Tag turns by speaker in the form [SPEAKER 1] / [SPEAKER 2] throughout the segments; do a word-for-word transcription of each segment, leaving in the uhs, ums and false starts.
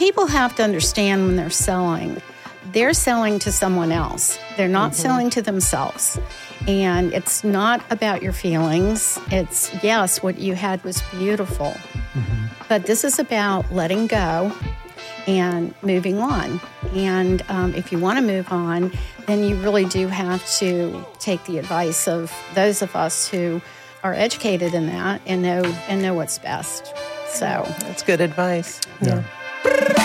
[SPEAKER 1] people have to understand when they're selling, they're selling to someone else. They're not mm-hmm. selling to themselves. And it's not about your feelings. It's, yes, what you had was beautiful. Mm-hmm. But this is about letting go and moving on. And um, if you want to move on, then you really do have to take the advice of those of us who are educated in that and know and know what's best. So
[SPEAKER 2] that's good advice.
[SPEAKER 3] Yeah.
[SPEAKER 2] yeah.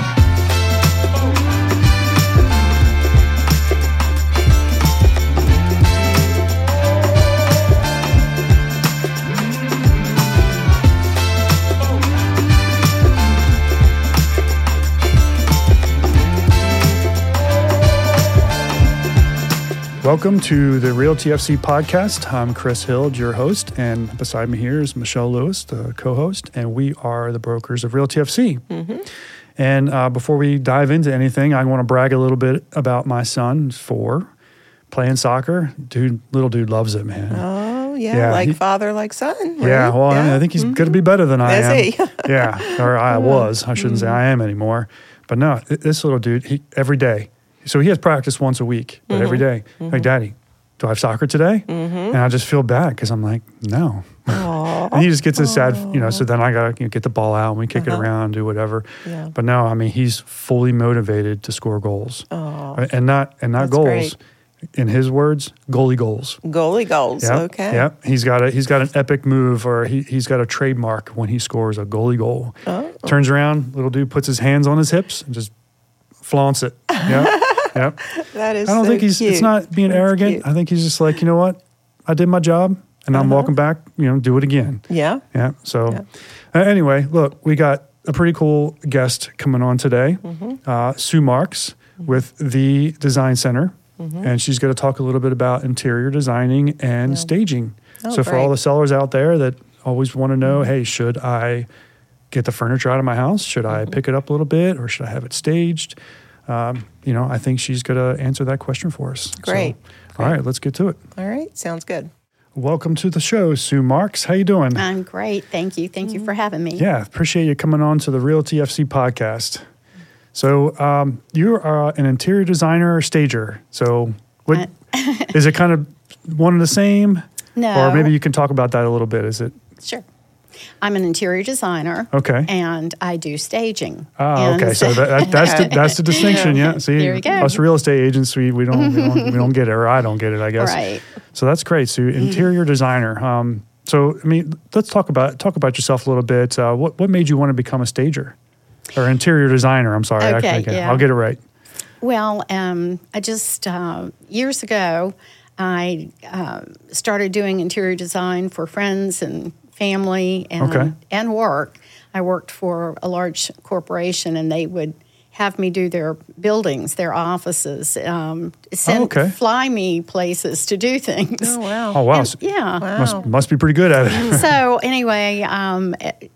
[SPEAKER 3] Welcome to the Realty F C podcast. I'm Chris Hild, your host, and beside me here is Michelle Lewis, the co-host, and we are the brokers of Realty F C. Mm-hmm. And uh, before we dive into anything, I want to brag a little bit about my son, who's four, playing soccer. Dude, little dude loves it, man.
[SPEAKER 2] Oh, yeah, yeah like he, father, like son. Right?
[SPEAKER 3] Yeah, well, yeah. I, mean, I think he's mm-hmm. going to be better than I
[SPEAKER 2] is
[SPEAKER 3] am.
[SPEAKER 2] He?
[SPEAKER 3] yeah, or I was. I shouldn't mm-hmm. say I am anymore. But no, this little dude, he, every day, so he has practice once a week, but mm-hmm. every day, mm-hmm. like, Daddy, do I have soccer today? Mm-hmm. And I just feel bad because I'm like, no. And he just gets this sad, you know, so then I got to you know, get the ball out and we kick uh-huh. it around, do whatever. Yeah. But no, I mean, he's fully motivated to score goals. Aww. And not and not
[SPEAKER 2] That's
[SPEAKER 3] goals.
[SPEAKER 2] Great.
[SPEAKER 3] In his words, goalie goals.
[SPEAKER 2] Goalie goals,
[SPEAKER 3] yep.
[SPEAKER 2] okay.
[SPEAKER 3] Yep. He's got a he's got an epic move, or he he's got a trademark when he scores a goalie goal. Oh. Turns around, little dude puts his hands on his hips and just flaunts it. Yep. Yep.
[SPEAKER 2] That is
[SPEAKER 3] I don't
[SPEAKER 2] so
[SPEAKER 3] think he's,
[SPEAKER 2] cute.
[SPEAKER 3] It's not being
[SPEAKER 2] That's
[SPEAKER 3] arrogant.
[SPEAKER 2] Cute.
[SPEAKER 3] I think he's just like, you know what? I did my job and uh-huh. I'm walking back, you know, do it again.
[SPEAKER 2] Yeah.
[SPEAKER 3] Yeah. So
[SPEAKER 2] yeah.
[SPEAKER 3] Uh, anyway, look, we got a pretty cool guest coming on today, mm-hmm. uh, Sue Marks mm-hmm. with The Design Center. Mm-hmm. And she's going to talk a little bit about interior designing and yeah. staging.
[SPEAKER 2] Oh,
[SPEAKER 3] so for
[SPEAKER 2] great.
[SPEAKER 3] all the sellers out there that always want to know, mm-hmm. hey, should I get the furniture out of my house? Should I mm-hmm. pick it up a little bit, or should I have it staged? Um, you know, I think she's going to answer that question for us.
[SPEAKER 2] Great.
[SPEAKER 3] So,
[SPEAKER 2] Great.
[SPEAKER 3] All right, let's get to it.
[SPEAKER 2] All right, sounds good.
[SPEAKER 3] Welcome to the show, Sue Marks. How you doing?
[SPEAKER 1] I'm great. Thank you. Thank you for having me.
[SPEAKER 3] Yeah, appreciate you coming on to the Realty F C podcast. So um, you are an interior designer or stager. So what, is it kind of one and the same?
[SPEAKER 1] No.
[SPEAKER 3] Or maybe you can talk about that a little bit. Is it?
[SPEAKER 1] Sure. I'm an interior designer.
[SPEAKER 3] Okay.
[SPEAKER 1] And I do staging.
[SPEAKER 3] Ah, okay. So that, that, that's the that's the distinction, yeah. See,
[SPEAKER 1] there you go.
[SPEAKER 3] Us real estate agents, we, we don't we don't we don't get it, or I don't get it, I guess.
[SPEAKER 1] Right.
[SPEAKER 3] So that's great. So interior mm. designer. Um, so I mean, let's talk about talk about yourself a little bit. Uh, what what made you want to become a stager, or interior designer? I'm sorry.
[SPEAKER 1] Okay.
[SPEAKER 3] I, I,
[SPEAKER 1] yeah.
[SPEAKER 3] I'll get it right.
[SPEAKER 1] Well, um, I just uh, years ago, I uh, started doing interior design for friends and family and
[SPEAKER 3] okay.
[SPEAKER 1] and work. I worked for a large corporation, and they would have me do their buildings, their offices, um, send,
[SPEAKER 3] oh, okay.
[SPEAKER 1] fly me places to do things.
[SPEAKER 2] Oh, wow.
[SPEAKER 3] Oh, wow.
[SPEAKER 1] And, yeah.
[SPEAKER 2] Wow.
[SPEAKER 3] Must, must be pretty good at it.
[SPEAKER 1] So anyway, um,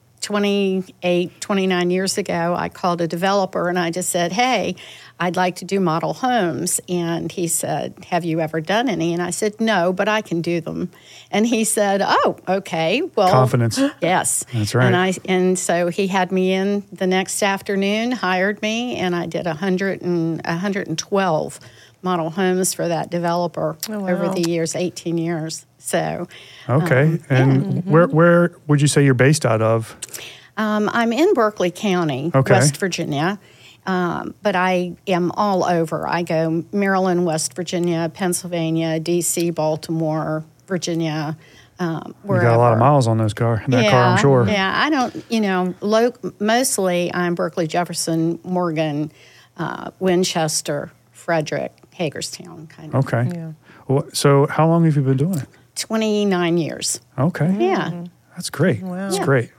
[SPEAKER 1] twenty-eight, twenty-nine years ago, I called a developer, and I just said, hey, I'd like to do model homes. And he said, have you ever done any? And I said, no, but I can do them. And he said, oh, okay. Well,
[SPEAKER 3] confidence.
[SPEAKER 1] Yes.
[SPEAKER 3] That's right.
[SPEAKER 1] And I and so he had me in the next afternoon, hired me, and I did one hundred and one hundred twelve model homes for that developer
[SPEAKER 2] oh, wow.
[SPEAKER 1] over the years, eighteen years. So
[SPEAKER 3] okay.
[SPEAKER 1] Um,
[SPEAKER 3] and
[SPEAKER 1] yeah.
[SPEAKER 2] mm-hmm.
[SPEAKER 3] where where would you say you're based out of?
[SPEAKER 1] Um, I'm in Berkeley County,
[SPEAKER 3] okay.
[SPEAKER 1] West Virginia. Um, but I am all over. I go Maryland, West Virginia, Pennsylvania, D C, Baltimore, Virginia, um, wherever.
[SPEAKER 3] You got a lot of miles on those car, that
[SPEAKER 1] yeah,
[SPEAKER 3] car, I'm sure.
[SPEAKER 1] Yeah, I don't, you know, lo- mostly I'm Berkeley, Jefferson, Morgan, uh, Winchester, Frederick, Hagerstown, kind of.
[SPEAKER 3] Okay.
[SPEAKER 2] Yeah.
[SPEAKER 3] Well, so how long have you been doing it?
[SPEAKER 1] twenty-nine years.
[SPEAKER 3] Okay.
[SPEAKER 1] Yeah.
[SPEAKER 3] That's great.
[SPEAKER 2] Wow.
[SPEAKER 3] That's
[SPEAKER 1] Yeah.
[SPEAKER 3] great.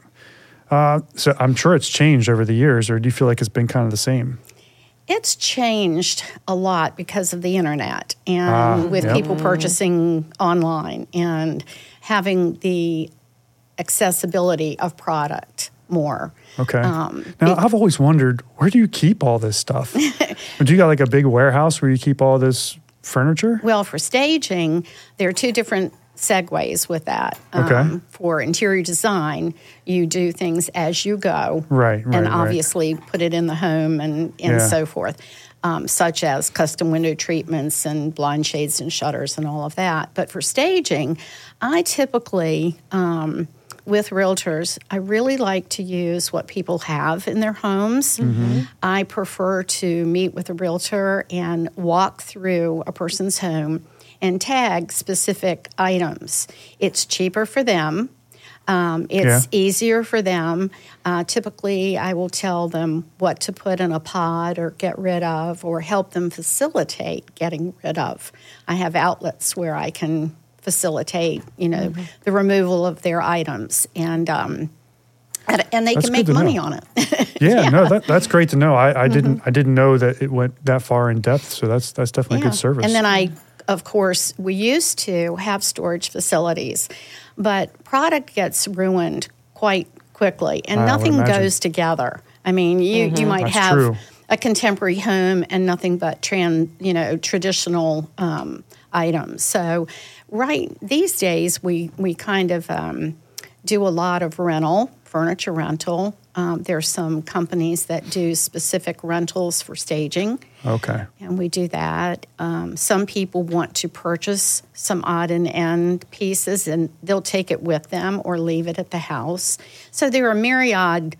[SPEAKER 3] Uh, so I'm sure it's changed over the years, or do you feel like it's been kind of the same?
[SPEAKER 1] It's changed a lot because of the internet and
[SPEAKER 3] Ah,
[SPEAKER 1] with
[SPEAKER 3] yep.
[SPEAKER 1] people purchasing online and having the accessibility of product more.
[SPEAKER 3] Okay.
[SPEAKER 1] Um,
[SPEAKER 3] now,
[SPEAKER 1] be-
[SPEAKER 3] I've always wondered, where do you keep all this stuff? Do you got like a big warehouse where you keep all this furniture?
[SPEAKER 1] Well, for staging, there are two different segues with that.
[SPEAKER 3] Okay.
[SPEAKER 1] Um, for interior design, you do things as you go.
[SPEAKER 3] Right, right,
[SPEAKER 1] And
[SPEAKER 3] right.
[SPEAKER 1] obviously put it in the home and, and
[SPEAKER 3] Yeah.
[SPEAKER 1] so forth, um, such as custom window treatments and blind shades and shutters and all of that. But for staging, I typically, um, with realtors, I really like to use what people have in their homes.
[SPEAKER 3] Mm-hmm.
[SPEAKER 1] I prefer to meet with a realtor and walk through a person's home and tag specific items. It's cheaper for them. Um, it's
[SPEAKER 3] Yeah.
[SPEAKER 1] easier for them. Uh, typically, I will tell them what to put in a pod or get rid of or help them facilitate getting rid of. I have outlets where I can facilitate, you know, mm-hmm. the removal of their items. And um, and, and they
[SPEAKER 3] That's
[SPEAKER 1] can make
[SPEAKER 3] good to
[SPEAKER 1] money
[SPEAKER 3] know.
[SPEAKER 1] on it.
[SPEAKER 3] Yeah,
[SPEAKER 1] Yeah.
[SPEAKER 3] no, that, that's great to know. I, I
[SPEAKER 1] Mm-hmm.
[SPEAKER 3] didn't I didn't know that it went that far in depth. So that's that's definitely
[SPEAKER 1] Yeah.
[SPEAKER 3] good service.
[SPEAKER 1] And then I, of course, we used to have storage facilities, but product gets ruined quite quickly, and
[SPEAKER 3] I would
[SPEAKER 1] nothing
[SPEAKER 3] imagine.
[SPEAKER 1] goes together. I mean, you, you might
[SPEAKER 3] That's
[SPEAKER 1] have
[SPEAKER 3] true.
[SPEAKER 1] a contemporary home and nothing but tran, you know, traditional um, items. So, right these days, we we kind of um, do a lot of rental, furniture rental. Um, there's some companies that do specific rentals for staging.
[SPEAKER 3] Okay.
[SPEAKER 1] And we do that. Um, some people want to purchase some odd and end pieces, and they'll take it with them or leave it at the house. So there are myriad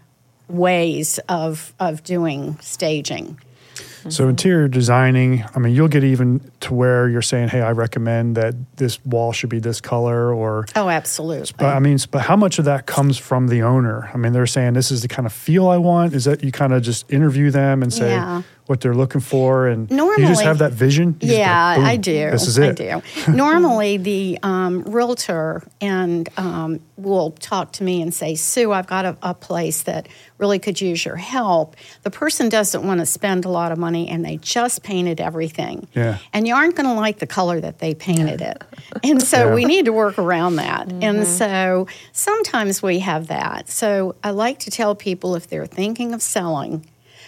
[SPEAKER 1] ways of of doing staging.
[SPEAKER 3] So interior designing, I mean, you'll get even to where you're saying, hey, I recommend that this wall should be this color or...
[SPEAKER 1] Oh, absolutely.
[SPEAKER 3] But I mean, but how much of that comes from the owner? I mean, they're saying this is the kind of feel I want. Is that you kind of just interview them and say
[SPEAKER 1] Yeah.
[SPEAKER 3] what they're looking for, and
[SPEAKER 1] Normally-
[SPEAKER 3] you just have that vision? You just
[SPEAKER 1] Yeah,
[SPEAKER 3] go, boom,
[SPEAKER 1] I do.
[SPEAKER 3] This is
[SPEAKER 1] I
[SPEAKER 3] it.
[SPEAKER 1] do. Normally, the um, realtor and um, will talk to me and say, "Sue, I've got a, a place that really could use your help." The person doesn't want to spend a lot of money, and they just painted everything.
[SPEAKER 3] Yeah.
[SPEAKER 1] And you aren't going to like the color that they painted it, and so
[SPEAKER 3] Yeah.
[SPEAKER 1] we need to work around that. And so sometimes we have that. So I like to tell people if they're thinking of selling,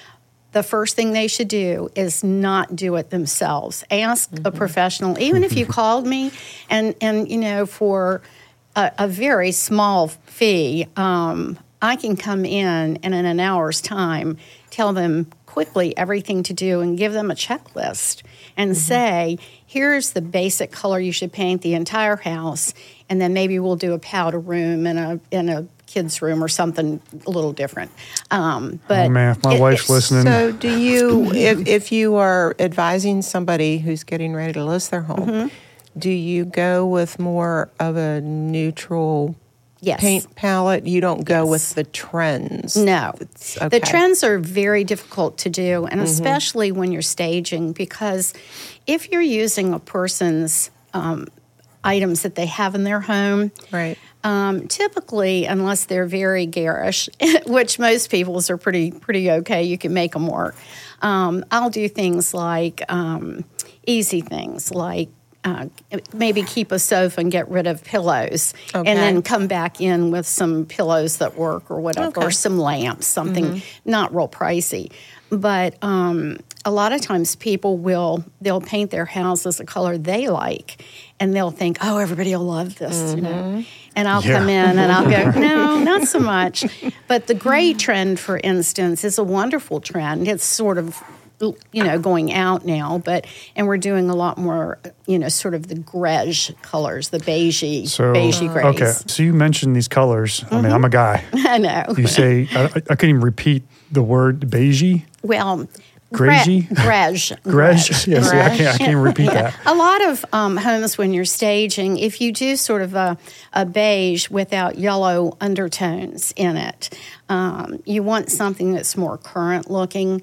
[SPEAKER 1] the first thing they should do is not do it themselves. Ask mm-hmm. a professional, even if you called me, and, and you know, for a, a very small fee, um, I can come in and in an hour's time tell them quickly everything to do and give them a checklist and mm-hmm. say, here's the basic color you should paint the entire house, and then maybe we'll do a powder room and a in a kids' room or something a little different. Um, but
[SPEAKER 3] Oh man, if my
[SPEAKER 1] it-
[SPEAKER 3] wife's
[SPEAKER 1] it's-
[SPEAKER 3] listening.
[SPEAKER 2] So, do you, if, if you are advising somebody who's getting ready to list their home,
[SPEAKER 1] Mm-hmm.
[SPEAKER 2] do you go with more of a neutral
[SPEAKER 1] Yes.
[SPEAKER 2] paint palette? You don't go
[SPEAKER 1] Yes.
[SPEAKER 2] with the trends?
[SPEAKER 1] No.
[SPEAKER 2] It's- okay.
[SPEAKER 1] The trends are very difficult to do, and especially when you're staging, because if you're using a person's um, items that they have in their home,
[SPEAKER 2] Right.
[SPEAKER 1] um, typically, unless they're very garish, which most people's are pretty pretty okay, you can make them work. Um, I'll do things like um, easy things like uh, maybe keep a sofa and get rid of pillows,
[SPEAKER 2] Okay.
[SPEAKER 1] and then come back in with some pillows that work or whatever,
[SPEAKER 2] Okay.
[SPEAKER 1] or some lamps, something
[SPEAKER 2] Mm-hmm.
[SPEAKER 1] not real pricey. But um, a lot of times people will, they'll paint their houses a color they like, and they'll think, oh, everybody will love this,
[SPEAKER 2] Mm-hmm.
[SPEAKER 1] you know. And I'll
[SPEAKER 3] Yeah.
[SPEAKER 1] come in and I'll go, no, not so much. But the gray trend, for instance, is a wonderful trend. It's sort of, you know, going out now, but, and we're doing a lot more, you know, sort of the greige colors, the beigey,
[SPEAKER 3] So
[SPEAKER 1] beigey grays.
[SPEAKER 3] okay, so you mentioned these colors. I mean, I'm a guy.
[SPEAKER 1] I know.
[SPEAKER 3] You say I, I couldn't even repeat the word beigey.
[SPEAKER 1] Well,
[SPEAKER 3] Greigey?
[SPEAKER 1] Gre- Greige.
[SPEAKER 3] Greige. Yes, I can't. I can't repeat
[SPEAKER 1] Yeah.
[SPEAKER 3] that.
[SPEAKER 1] A lot of um, homes, when you're staging, if you do sort of a, a beige without yellow undertones in it, um, you want something that's more current looking.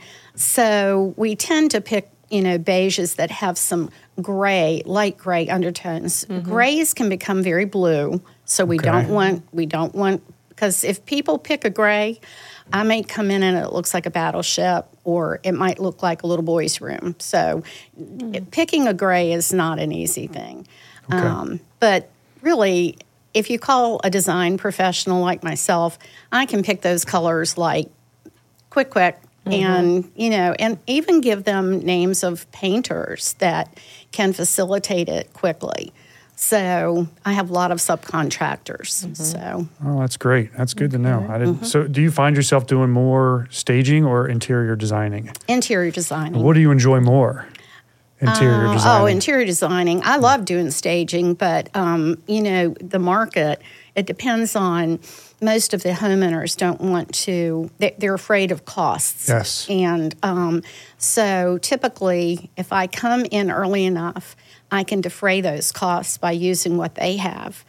[SPEAKER 1] So we tend to pick, you know, beiges that have some gray, light gray undertones. Grays can become very blue, so we
[SPEAKER 3] Okay.
[SPEAKER 1] don't want we don't want because if people pick a gray, I may come in and it looks like a battleship, or it might look like a little boy's room. So it- picking a gray is not an easy thing.
[SPEAKER 3] Okay.
[SPEAKER 1] Um, but really, if you call a design professional like myself, I can pick those colors like quick, quick, and, you know, and even give them names of painters that can facilitate it quickly. So I have a lot of subcontractors. Mm-hmm. So
[SPEAKER 3] oh, that's great. That's good to know. I didn't. Mm-hmm. So do you find yourself doing more staging or interior designing?
[SPEAKER 1] Interior designing.
[SPEAKER 3] What do you enjoy more? Interior
[SPEAKER 1] uh,
[SPEAKER 3] designing.
[SPEAKER 1] Oh, interior designing. I love doing staging, but um, you know, the market, it depends on. Most of the homeowners don't want to, they're afraid of costs.
[SPEAKER 3] Yes.
[SPEAKER 1] And um, so typically, if I come in early enough, I can defray those costs by using what they have.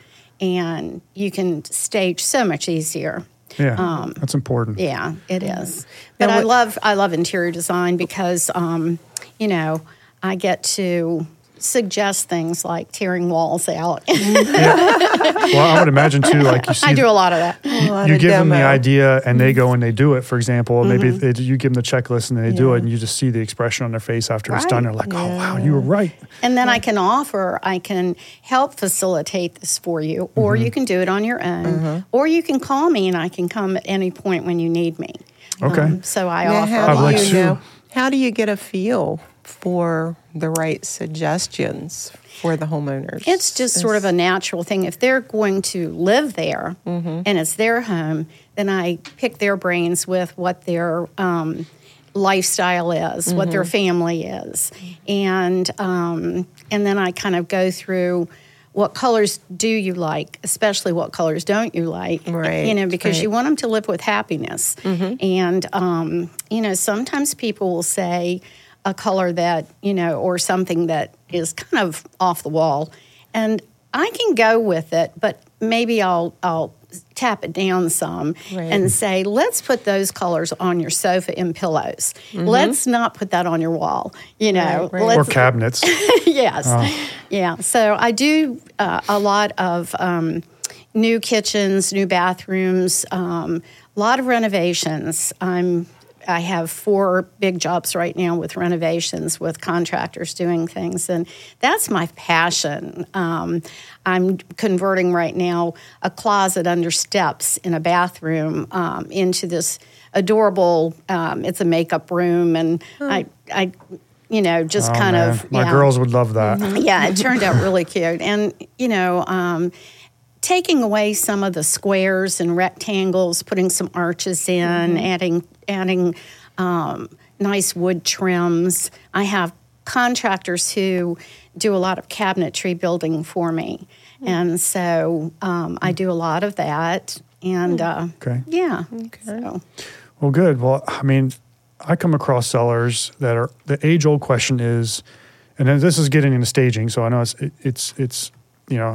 [SPEAKER 1] And you can stage so much easier.
[SPEAKER 3] Yeah, um, that's important.
[SPEAKER 1] Yeah, it is. But now, I love I love interior design because, um, you know, I get to suggest things like tearing walls out.
[SPEAKER 3] Yeah. Well, I would imagine too, like you see,
[SPEAKER 1] I do a lot of that.
[SPEAKER 3] You give them the idea, and they go and they do it. For example, mm-hmm. maybe they, you give them the checklist and they yeah. do it, and you just see the expression on their face after right. it's done. They're like, "Oh, yeah. wow, you were right."
[SPEAKER 1] And then I can offer, I can help facilitate this for you, or mm-hmm. you can do it on your own, mm-hmm. or you can call me, and I can come at any point when you need me.
[SPEAKER 3] Okay. Um,
[SPEAKER 1] so I
[SPEAKER 2] now,
[SPEAKER 1] offer.
[SPEAKER 2] How do
[SPEAKER 3] like
[SPEAKER 2] you know? How do you get a feel for the right suggestions for the homeowners?
[SPEAKER 1] It's just it's, sort of a natural thing. If they're going to live there mm-hmm. and it's their home, then I pick their brains with what their um, lifestyle is, mm-hmm. what their family is, and um, and then I kind of go through what colors do you like, especially what colors don't you like,
[SPEAKER 2] right?
[SPEAKER 1] You know, because
[SPEAKER 2] right.
[SPEAKER 1] you want them to live with happiness, mm-hmm. and um, you know, sometimes people will say a color that, you know, or something that is kind of off the wall. And I can go with it, but maybe I'll I'll tap it down some right. and say, let's put those colors on your sofa and pillows. Mm-hmm. Let's not put that on your wall, you know.
[SPEAKER 2] Right, right.
[SPEAKER 3] Or cabinets.
[SPEAKER 1] Yes.
[SPEAKER 3] Oh.
[SPEAKER 1] Yeah. So I do uh, a lot of um, new kitchens, new bathrooms, um, a lot of renovations. I'm I have four big jobs right now with renovations, with contractors doing things, and that's my passion. Um, I'm converting right now a closet under steps in a bathroom um, into this adorable, um, it's a makeup room, and hmm. I, I, you know, just
[SPEAKER 3] oh,
[SPEAKER 1] kind
[SPEAKER 3] man.
[SPEAKER 1] of.
[SPEAKER 3] My
[SPEAKER 1] yeah.
[SPEAKER 3] girls would love that.
[SPEAKER 1] Mm-hmm. Yeah, it turned out really cute. And, you know, um, taking away some of the squares and rectangles, putting some arches in, mm-hmm. adding adding um, nice wood trims. I have contractors who do a lot of cabinetry building for me. Mm-hmm. And so um, I do a lot of that. And uh,
[SPEAKER 3] okay.
[SPEAKER 1] yeah.
[SPEAKER 2] Okay.
[SPEAKER 1] So.
[SPEAKER 3] Well, good. Well, I mean, I come across sellers that are, the age-old question is, and then this is getting into staging, so I know it's, it, it's, it's, you know,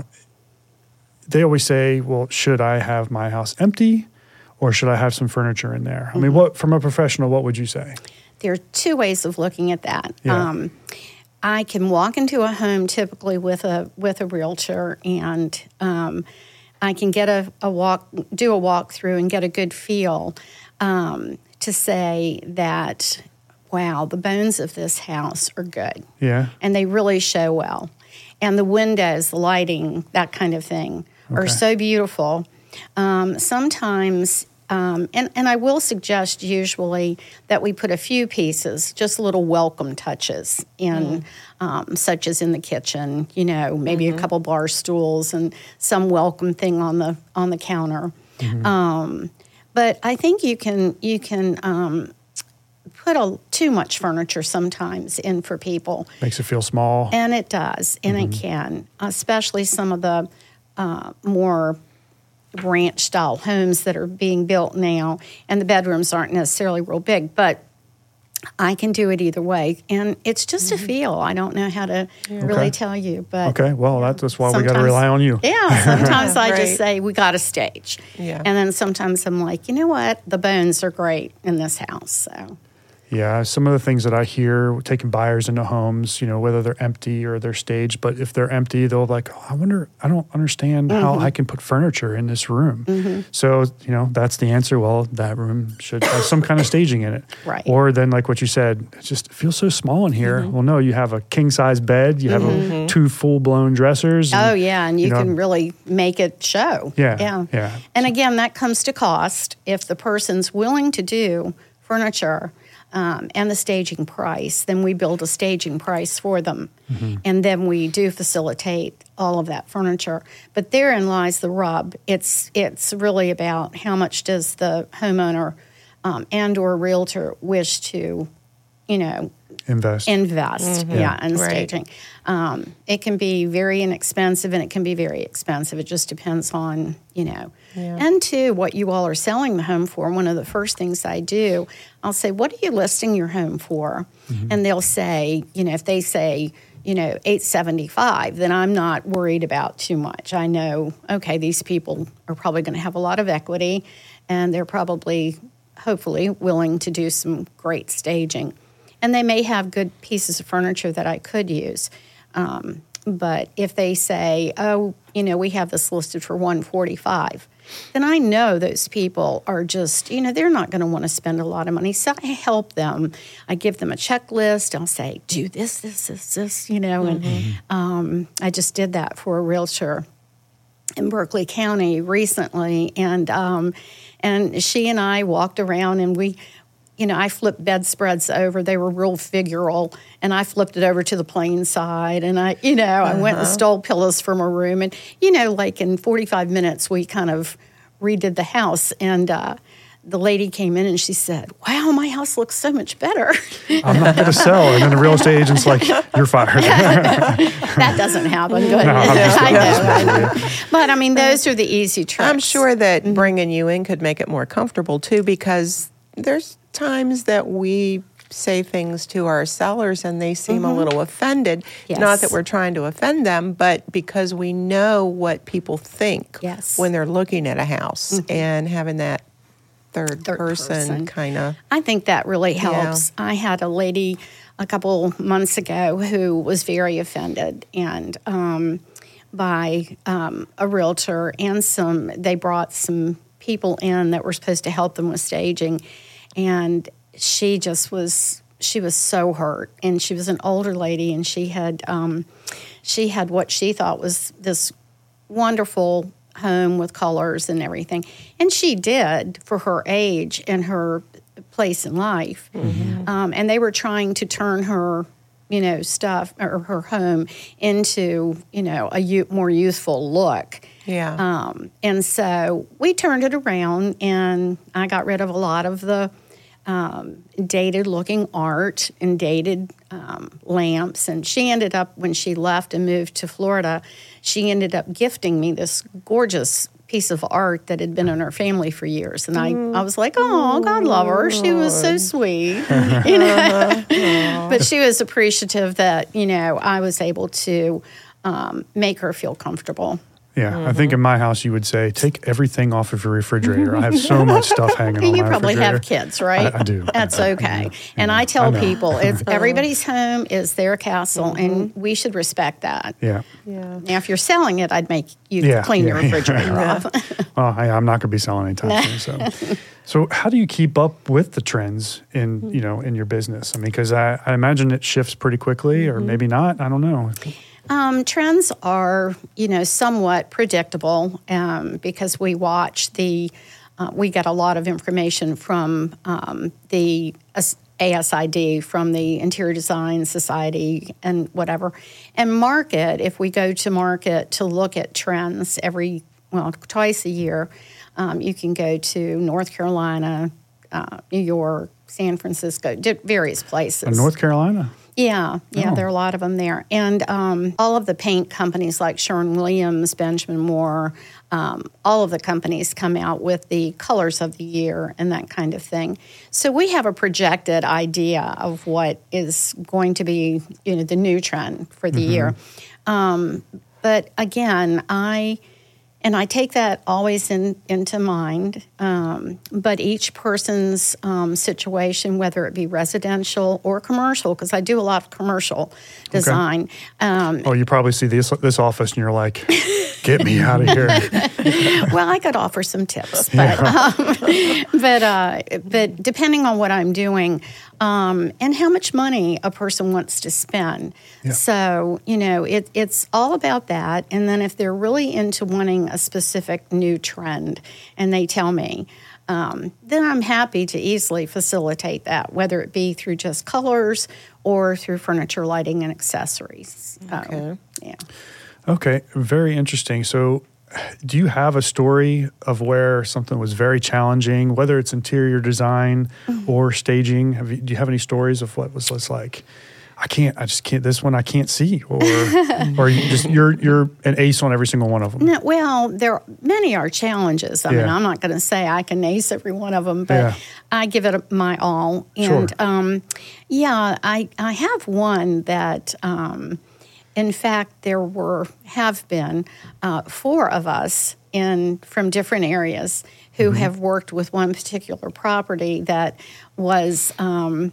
[SPEAKER 3] they always say, well, should I have my house empty or should I have some furniture in there? I mean, what from a professional, what would you say?
[SPEAKER 1] There are two ways of looking at that.
[SPEAKER 3] Yeah.
[SPEAKER 1] Um, I can walk into a home typically with a with a realtor, and um, I can get a, a walk, do a walkthrough, and get a good feel um, to say that, wow, the bones of this house are good.
[SPEAKER 3] Yeah,
[SPEAKER 1] and they really show well, and the windows, the lighting, that kind of thing, okay. are so beautiful. Um, sometimes, um, and, and I will suggest usually that we put a few pieces, just little welcome touches in, mm. um, such as in the kitchen, you know, maybe mm-hmm. a couple bar stools and some welcome thing on the on the counter. Mm-hmm. Um, but I think you can you can um, put a, too much furniture sometimes in for people.
[SPEAKER 3] Makes it feel small.
[SPEAKER 1] And it does, and mm-hmm. it can, especially some of the uh, more ranch-style homes that are being built now, and the bedrooms aren't necessarily real big, but I can do it either way, and it's just mm-hmm. a feel. I don't know how to yeah. really
[SPEAKER 3] okay.
[SPEAKER 1] tell you, but
[SPEAKER 3] okay, well, that's, that's why we got to rely on you.
[SPEAKER 1] Yeah, sometimes I
[SPEAKER 2] right.
[SPEAKER 1] just say we got to stage,
[SPEAKER 2] yeah.
[SPEAKER 1] and then sometimes I'm like, you know what, the bones are great in this house, so.
[SPEAKER 3] Yeah, some of the things that I hear taking buyers into homes, you know, whether they're empty or they're staged, but if they're empty, they'll be like, oh, I wonder, I don't understand mm-hmm. how I can put furniture in this room. Mm-hmm. So, you know, that's the answer. Well, that room should have some kind of staging in it.
[SPEAKER 1] Right.
[SPEAKER 3] Or then like what you said, it just feels so small in here. Mm-hmm. Well, no, you have a king-size bed. You have mm-hmm. a, two full-blown dressers. And,
[SPEAKER 1] oh, yeah, and you, you know, can really make it show.
[SPEAKER 3] Yeah,
[SPEAKER 1] yeah.
[SPEAKER 3] yeah.
[SPEAKER 1] And again, that comes to cost. If the person's willing to do furniture, um, and the staging price, then we build a staging price for them. Mm-hmm. And then we do facilitate all of that furniture. But therein lies the rub. It's it's really about how much does the homeowner um, and or realtor wish to, you know,
[SPEAKER 3] invest.
[SPEAKER 1] Invest, mm-hmm. yeah, in
[SPEAKER 2] right.
[SPEAKER 1] staging. Um, it can be very inexpensive and it can be very expensive. It just depends on, you know. Yeah. And two, what you all are selling the home for. One of the first things I do, I'll say, what are you listing your home for? Mm-hmm. And they'll say, you know, if they say, you know, eight seventy-five, then I'm not worried about too much. I know, okay, these people are probably going to have a lot of equity and they're probably, hopefully, willing to do some great staging. And they may have good pieces of furniture that I could use. Um, but if they say, oh, you know, we have this listed for one forty-five, then I know those people are just, you know, they're not going to want to spend a lot of money. So I help them. I give them a checklist. I'll say, do this, this, this, this, you know. Mm-hmm. And um, I just did that for a realtor in Berkeley County recently. And, um, and she and I walked around and we... You know, I flipped bedspreads over. They were real figural, and I flipped it over to the plain side. And I, you know, uh-huh. I went and stole pillows from a room. And, you know, like in forty-five minutes, we kind of redid the house. And uh, the lady came in and she said, wow, my house looks so much better.
[SPEAKER 3] I'm not going to sell. And then the real estate agent's like, you're fired.
[SPEAKER 1] That doesn't happen. But,
[SPEAKER 3] no,
[SPEAKER 1] I know, I know. But, I mean, those are the easy tricks.
[SPEAKER 2] I'm sure that mm-hmm. bringing you in could make it more comfortable, too, because there's times that we say things to our sellers and they seem mm-hmm. a little offended.
[SPEAKER 1] Yes.
[SPEAKER 2] Not that we're trying to offend them, but because we know what people think
[SPEAKER 1] yes.
[SPEAKER 2] when they're looking at a house mm-hmm. and having that third, third person, person. kind of.
[SPEAKER 1] I think that really helps. Yeah. I had a lady a couple months ago who was very offended and um, by um, a realtor and some, they brought some people in that were supposed to help them with staging. And she just was, she was so hurt. And she was an older lady, and she had, um, she had what she thought was this wonderful home with colors and everything. And she did for her age and her place in life. Mm-hmm. Um, and they were trying to turn her, you know, stuff or her home into, you know, a u- more youthful look.
[SPEAKER 2] Yeah.
[SPEAKER 1] Um, and so we turned it around, and I got rid of a lot of the um, dated-looking art and dated um, lamps. And she ended up, when she left and moved to Florida, she ended up gifting me this gorgeous piece of art that had been in her family for years. And I, I was like, oh, God love her. She was so sweet. You know? But she was appreciative that, you know, I was able to um, make her feel comfortable.
[SPEAKER 3] Yeah, mm-hmm. I think in my house you would say, take everything off of your refrigerator. I have so much stuff hanging on
[SPEAKER 1] you
[SPEAKER 3] my
[SPEAKER 1] probably
[SPEAKER 3] refrigerator.
[SPEAKER 1] have kids, right?
[SPEAKER 3] I, I do.
[SPEAKER 1] That's
[SPEAKER 3] I,
[SPEAKER 1] okay.
[SPEAKER 3] I, I,
[SPEAKER 1] and
[SPEAKER 3] yeah,
[SPEAKER 1] I tell
[SPEAKER 3] I
[SPEAKER 1] people, it's everybody's home is their castle,
[SPEAKER 2] mm-hmm.
[SPEAKER 1] and we should respect that.
[SPEAKER 3] Yeah.
[SPEAKER 2] Yeah.
[SPEAKER 1] Now, if you're selling it, I'd make you
[SPEAKER 3] yeah,
[SPEAKER 1] clean
[SPEAKER 3] yeah,
[SPEAKER 1] your refrigerator
[SPEAKER 3] yeah.
[SPEAKER 1] off.
[SPEAKER 3] Well, I, I'm not going to be selling anytime soon. So, so how do you keep up with the trends in you know in your business? I mean, because I, I imagine it shifts pretty quickly, or mm-hmm. maybe not. I don't know.
[SPEAKER 1] Um, trends are, you know, somewhat predictable um, because we watch the, uh, we get a lot of information from um, the A S I D, from the Interior Design Society and whatever. And market, if we go to market to look at trends every, well, twice a year, um, you can go to North Carolina, uh, New York, San Francisco, various places.
[SPEAKER 3] In North Carolina?
[SPEAKER 1] Yeah, yeah,
[SPEAKER 3] oh.
[SPEAKER 1] there are a lot of them there. And um, all of the paint companies like Sherwin-Williams, Benjamin Moore, um, all of the companies come out with the colors of the year and that kind of thing. So we have a projected idea of what is going to be, you know, the new trend for the mm-hmm. year. Um, but again, I... And I take that always in, into mind, um, but each person's um, situation, whether it be residential or commercial, because I do a lot of commercial design.
[SPEAKER 3] Okay.
[SPEAKER 1] Um,
[SPEAKER 3] oh, you probably see this this office and you're like, get me out of here.
[SPEAKER 1] Well, I could offer some tips, but yeah. um, but uh, but depending on what I'm doing um, and how much money a person wants to spend. Yeah. So, you know, it, it's all about that. And then if they're really into wanting a specific new trend and they tell me, um, then I'm happy to easily facilitate that, whether it be through just colors or through furniture, lighting, and accessories.
[SPEAKER 2] Okay.
[SPEAKER 1] Um, yeah.
[SPEAKER 3] Okay, very interesting. So, do you have a story of where something was very challenging, whether it's interior design mm-hmm. or staging? Have you, do you have any stories of what was was like? I can't. I just can't. This one I can't see, or or you just you're you're an ace on every single one of them.
[SPEAKER 1] No, well, there many are challenges. I
[SPEAKER 3] yeah.
[SPEAKER 1] mean, I'm not going to say I can ace every one of them, but
[SPEAKER 3] yeah.
[SPEAKER 1] I give it my all. And
[SPEAKER 3] sure.
[SPEAKER 1] um, yeah, I I have one that. Um, In fact, there were have been uh, four of us in from different areas who mm-hmm. have worked with one particular property that was um,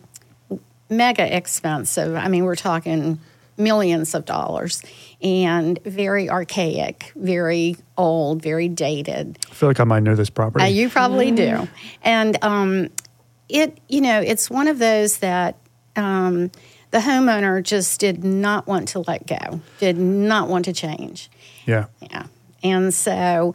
[SPEAKER 1] mega expensive. I mean, we're talking millions of dollars, and very archaic, very old, very dated.
[SPEAKER 3] I feel like I might know this property.
[SPEAKER 1] Uh, you probably mm-hmm. do, and um, it you know it's one of those that. Um, The homeowner just did not want to let go, did not want to change.
[SPEAKER 3] Yeah.
[SPEAKER 1] Yeah. And so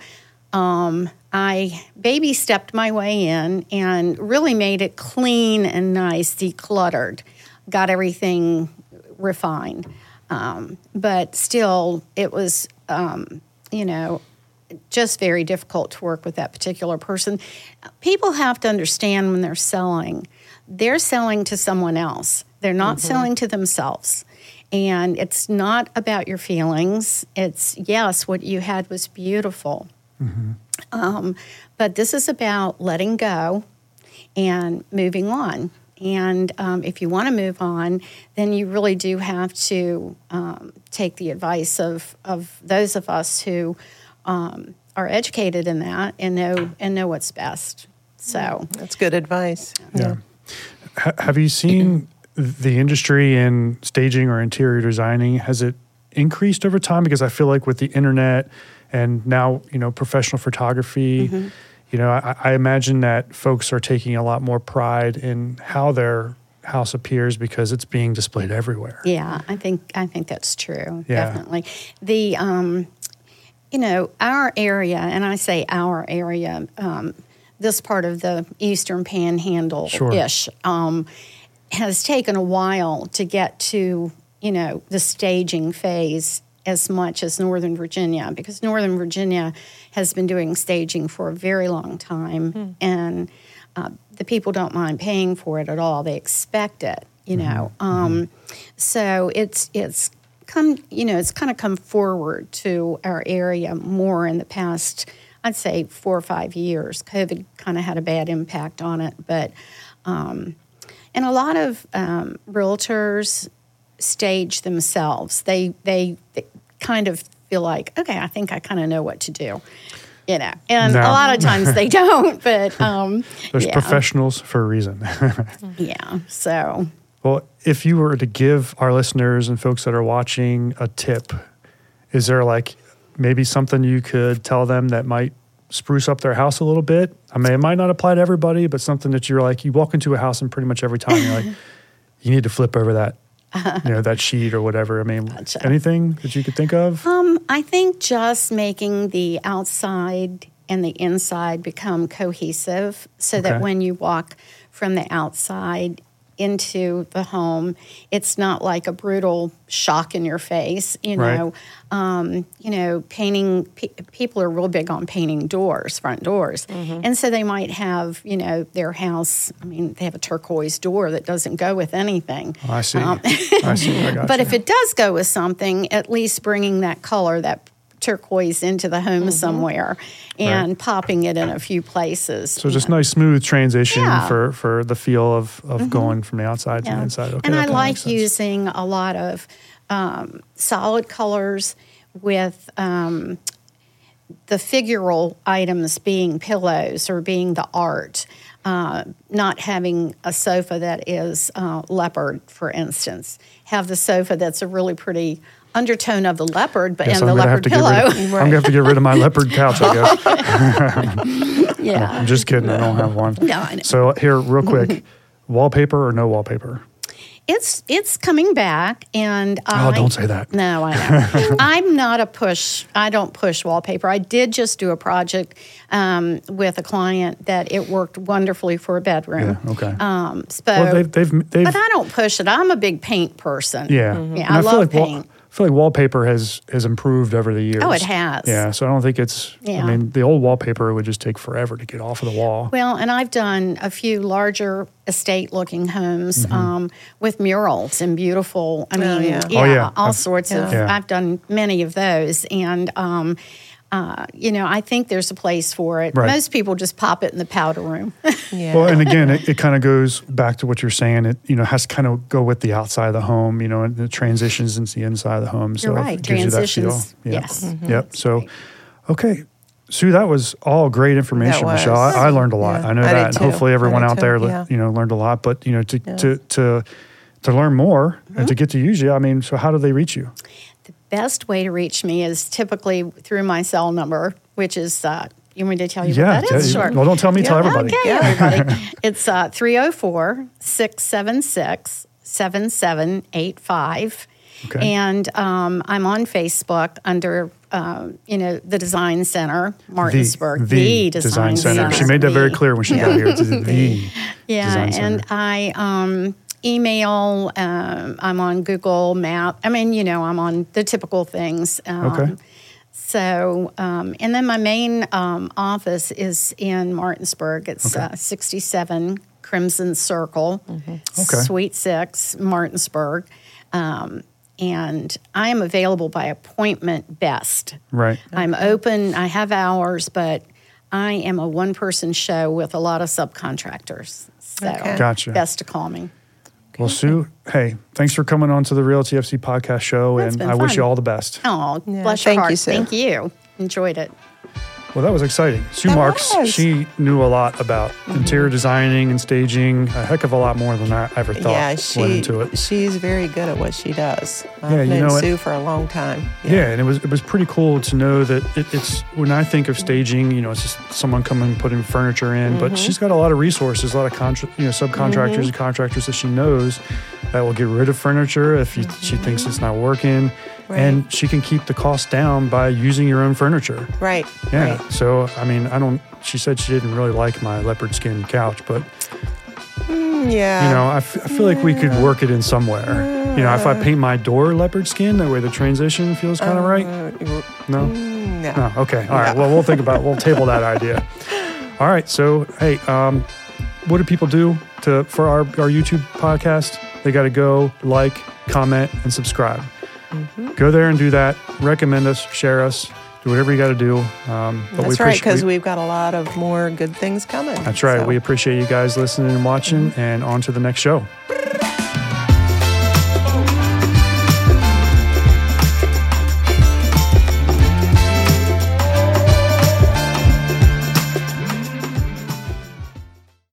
[SPEAKER 1] um, I baby stepped my way in and really made it clean and nice, decluttered, got everything refined. Um, but still, it was, um, you know, just very difficult to work with that particular person. People have to understand when they're selling, they're selling to someone else. They're not mm-hmm. selling to themselves. And it's not about your feelings. It's, yes, what you had was beautiful. Mm-hmm. Um, but this is about letting go and moving on. And um, if you want to move on, then you really do have to um, take the advice of, of those of us who um, are educated in that and know and know what's best. So
[SPEAKER 2] that's good advice.
[SPEAKER 3] Yeah. yeah. H- have you seen the industry in staging or interior designing? Has it increased over time? Because I feel like with the internet and now, you know, professional photography, mm-hmm. you know, I, I imagine that folks are taking a lot more pride in how their house appears because it's being displayed everywhere.
[SPEAKER 1] Yeah, I think I think that's true.
[SPEAKER 3] Yeah.
[SPEAKER 1] Definitely. The um, you know, our area, and I say our area, um, this part of the Eastern Panhandle-ish,
[SPEAKER 3] sure.
[SPEAKER 1] um, has taken a while to get to, you know, the staging phase as much as Northern Virginia, because Northern Virginia has been doing staging for a very long time, mm. and uh, the people don't mind paying for it at all. They expect it, you mm-hmm. know. Um, mm-hmm. So it's it's come, you know, it's kind of come forward to our area more in the past, I'd say, four or five years. COVID kind of had a bad impact on it, but um, and a lot of um, realtors stage themselves. They, they they kind of feel like, okay, I think I kind of know what to do, you know. And
[SPEAKER 3] no.
[SPEAKER 1] a lot of times they don't, but um,
[SPEAKER 3] there's
[SPEAKER 1] yeah.
[SPEAKER 3] professionals for a reason.
[SPEAKER 1] yeah. So,
[SPEAKER 3] well, if you were to give our listeners and folks that are watching a tip, is there like maybe something you could tell them that might spruce up their house a little bit? I mean, it might not apply to everybody, but something that you're like, you walk into a house and pretty much every time you're like, you need to flip over that, you know, that sheet or whatever. I mean, gotcha. Anything that you could think of?
[SPEAKER 1] Um, I think just making the outside and the inside become cohesive so okay. that when you walk from the outside into the home, it's not like a brutal shock in your face, you know.
[SPEAKER 3] Right.
[SPEAKER 1] Um, you know, painting, pe- people are real big on painting doors, front doors. Mm-hmm. And so they might have, you know, their house, I mean, they have a turquoise door that doesn't go with anything.
[SPEAKER 3] Oh, I see.
[SPEAKER 1] Um,
[SPEAKER 3] I see. I got
[SPEAKER 1] but
[SPEAKER 3] you.
[SPEAKER 1] if it does go with something, at least bringing that color, that turquoise into the home mm-hmm. somewhere and right. popping it in a few places.
[SPEAKER 3] So just know. Nice smooth transition
[SPEAKER 1] yeah. for,
[SPEAKER 3] for the feel of, of mm-hmm. going from the outside
[SPEAKER 1] yeah.
[SPEAKER 3] to the inside. Okay,
[SPEAKER 1] and I
[SPEAKER 3] that
[SPEAKER 1] like using a lot of um, solid colors with um, the figural items being pillows or being the art. Uh, not having a sofa that is uh, leopard, for instance. Have the sofa that's a really pretty undertone of the leopard, but
[SPEAKER 3] yes,
[SPEAKER 1] and
[SPEAKER 3] I'm
[SPEAKER 1] the leopard pillow.
[SPEAKER 3] Of, right. I'm going to have to get rid of my leopard couch, I
[SPEAKER 1] guess. yeah.
[SPEAKER 3] No, I'm just kidding. I don't have one.
[SPEAKER 1] No, I know.
[SPEAKER 3] So here, real quick, wallpaper or no wallpaper?
[SPEAKER 1] It's it's coming back, and
[SPEAKER 3] Oh,
[SPEAKER 1] I,
[SPEAKER 3] don't say that.
[SPEAKER 1] No, I know. I'm not a push. I don't push wallpaper. I did just do a project um, with a client that it worked wonderfully for a bedroom.
[SPEAKER 3] Yeah, okay.
[SPEAKER 1] Um, so,
[SPEAKER 3] Well, they've, they've, they've
[SPEAKER 1] but I don't push it. I'm a big paint person.
[SPEAKER 3] yeah.
[SPEAKER 1] Yeah,
[SPEAKER 3] And
[SPEAKER 1] I,
[SPEAKER 3] feel
[SPEAKER 1] love
[SPEAKER 3] like wall-
[SPEAKER 1] paint.
[SPEAKER 3] I feel like wallpaper has has improved over the years.
[SPEAKER 1] Oh, it has.
[SPEAKER 3] Yeah, so I don't think it's.
[SPEAKER 1] Yeah.
[SPEAKER 3] I mean, the old wallpaper would just take forever to get off of the wall.
[SPEAKER 1] Well, and I've done a few larger estate-looking homes
[SPEAKER 3] Mm-hmm.
[SPEAKER 1] um, with murals and beautiful. I mean,
[SPEAKER 2] Oh, yeah.
[SPEAKER 3] Oh, yeah.
[SPEAKER 1] all
[SPEAKER 3] I've-
[SPEAKER 1] sorts of.
[SPEAKER 3] Yeah.
[SPEAKER 1] I've done many of those, and um, uh, you know, I think there's a place for it.
[SPEAKER 3] Right.
[SPEAKER 1] Most people just pop it in the powder room.
[SPEAKER 2] Yeah.
[SPEAKER 3] Well, and again, it, it kind of goes back to what you're saying. It you know has to kind of go with the outside of the home, you know, and the transitions into the inside of the home. So
[SPEAKER 1] You're
[SPEAKER 3] it
[SPEAKER 1] right.
[SPEAKER 3] gives you that feel.
[SPEAKER 1] Transitions,
[SPEAKER 3] Yep.
[SPEAKER 1] yes. Mhm.
[SPEAKER 3] Yep. So, okay. Sue, that was all great information,
[SPEAKER 2] That was.
[SPEAKER 3] Michelle. I, I learned a lot.
[SPEAKER 2] Yeah.
[SPEAKER 3] I know
[SPEAKER 2] I
[SPEAKER 3] that,
[SPEAKER 2] did
[SPEAKER 3] and
[SPEAKER 2] too.
[SPEAKER 3] hopefully everyone
[SPEAKER 2] I did
[SPEAKER 3] out
[SPEAKER 2] too,
[SPEAKER 3] there,
[SPEAKER 2] yeah.
[SPEAKER 3] you know, learned a lot. But you know, to to to to learn more and to get to use you, I mean, so how do they reach you?
[SPEAKER 1] The best way to reach me is typically through my cell number, which is. Uh, you want me to tell you
[SPEAKER 3] Yeah.
[SPEAKER 1] what that is?
[SPEAKER 3] tell-
[SPEAKER 1] Sure.
[SPEAKER 3] Well, don't tell me. Tell everybody.
[SPEAKER 1] Okay, everybody. It's uh, three oh four, six seven six, seven seven eight five.
[SPEAKER 3] Okay.
[SPEAKER 1] And um, I'm on Facebook under, uh, you know, the Design Center, Martinsburg.
[SPEAKER 3] The, the Design, Center. She made that very clear when she got here. It's the
[SPEAKER 1] Yeah,
[SPEAKER 3] Design Center.
[SPEAKER 1] and I um, email, um, I'm on Google Map. I mean, you know, I'm on the typical things. Um,
[SPEAKER 3] Okay.
[SPEAKER 1] So, um, and then my main um, office is in Martinsburg. It's
[SPEAKER 3] Okay.
[SPEAKER 1] uh, sixty-seven Crimson Circle,
[SPEAKER 3] Okay.
[SPEAKER 1] Suite six, Martinsburg. Um, and I am available by appointment best.
[SPEAKER 3] Right.
[SPEAKER 1] I'm open, I have hours, but I am a one person show with a lot of subcontractors. So,
[SPEAKER 2] Okay.
[SPEAKER 3] Gotcha.
[SPEAKER 1] best to call me.
[SPEAKER 3] Well, Sue, hey, thanks for coming on to the Realty F C podcast show,
[SPEAKER 1] It's
[SPEAKER 3] and
[SPEAKER 1] been
[SPEAKER 3] I wish
[SPEAKER 1] fun.
[SPEAKER 3] you all the best.
[SPEAKER 1] Oh,
[SPEAKER 2] Yeah,
[SPEAKER 1] bless
[SPEAKER 2] thank
[SPEAKER 1] your
[SPEAKER 2] you,
[SPEAKER 1] heart.
[SPEAKER 2] Sue.
[SPEAKER 1] Thank you. Enjoyed it.
[SPEAKER 3] Well, that was exciting. Sue
[SPEAKER 2] That
[SPEAKER 3] Marks,
[SPEAKER 2] was.
[SPEAKER 3] she knew a lot about interior designing and staging, a heck of a lot more than I ever thought
[SPEAKER 2] yeah,
[SPEAKER 3] went
[SPEAKER 2] she
[SPEAKER 3] into it.
[SPEAKER 2] she's very good at what she does. I've
[SPEAKER 3] Yeah, you
[SPEAKER 2] known
[SPEAKER 3] know it-
[SPEAKER 2] Sue for a long time.
[SPEAKER 3] Yeah, and it was it was pretty cool to know that it, it's when I think of staging, you know, it's just someone coming putting furniture in,
[SPEAKER 2] Mm-hmm.
[SPEAKER 3] but she's got a lot of resources, a lot of contra- you know subcontractors and contractors that she knows that will get rid of furniture if you, she thinks it's not working,
[SPEAKER 2] Right.
[SPEAKER 3] and she can keep the cost down by using your own furniture.
[SPEAKER 2] Right.
[SPEAKER 3] Yeah.
[SPEAKER 2] Right.
[SPEAKER 3] So I mean, I don't. She said she didn't really like my leopard skin couch, but
[SPEAKER 2] Mm, yeah.
[SPEAKER 3] you know, I, f- I feel like we could work it in somewhere. You know, if I paint my door leopard skin, that way the transition feels kind of right.
[SPEAKER 2] Uh,
[SPEAKER 3] No.
[SPEAKER 2] mm, no.
[SPEAKER 3] No. Okay. All right.
[SPEAKER 2] No.
[SPEAKER 3] Well, we'll think about. We'll table that idea. All right. So, hey, um, what do people do to for our our YouTube podcast? They got to go like, comment, and subscribe.
[SPEAKER 2] Mm-hmm.
[SPEAKER 3] Go there and do that. Recommend us, share us, do whatever you got to do. Um, but
[SPEAKER 2] That's
[SPEAKER 3] we
[SPEAKER 2] right,
[SPEAKER 3] appreciate-
[SPEAKER 2] because
[SPEAKER 3] we-
[SPEAKER 2] we've got a lot of more good things coming.
[SPEAKER 3] That's right.
[SPEAKER 2] So-
[SPEAKER 3] We appreciate you guys listening and watching, and on to the next show.